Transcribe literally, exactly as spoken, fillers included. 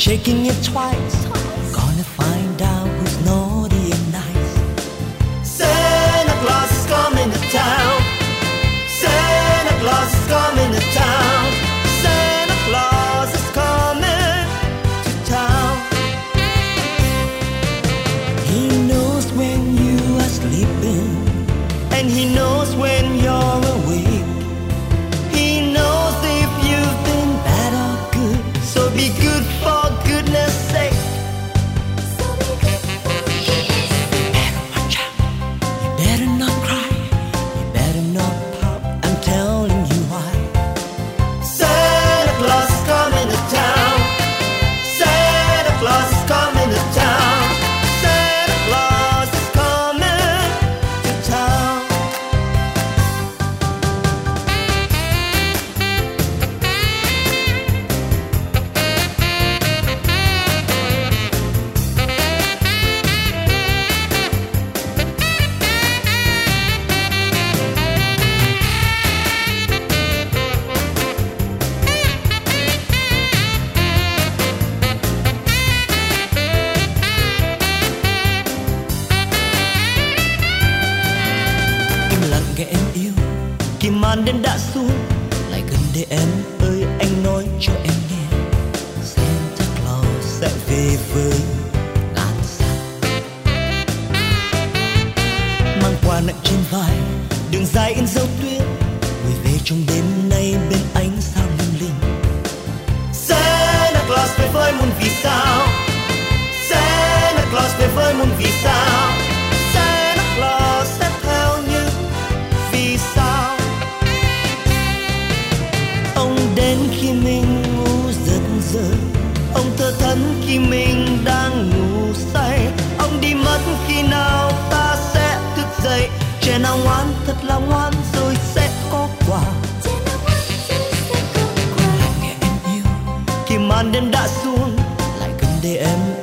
checking it twice. Gonna find out who's naughty and nice. Santa Claus is coming to town. Santa Claus is coming to town. Santa Claus is coming to town. He knows when you are sleeping, and he knows when you're awake. He knows if you've been bad or good, so be good for goodness sake. So be good for goodness sake. Better watch out. You better not cry. You better not pout. I'm telling you why. Santa Claus is coming to town. Santa Claus is coming to town. Santa Claus is coming to town. Im lặng nghe em yêu, khi màn đêm đã xuống, lại gần đây em ơi, anh nói cho em nghe. Santa Claus sẽ về với ngàn sao, mang quà nặng trên vai, đường dài in dấu tuyết, người về trong đêm nay bên ánh sao lung linh. Santa Claus về với muôn vì sao, Santa Claus về với muôn vì sao, Santa Claus sẽ theo những vì sao. Ông đến khi mình ngủ giật giờ, ông thơ thẫn khi mình đang ngủ say, ông đi mất khi nào ta sẽ thức dậy. Trẻ nào ngoan thật là ngoan rồi sẽ có quà. Lặng nghe em yêu, khi màn đêm đã xuống, lại gần đây em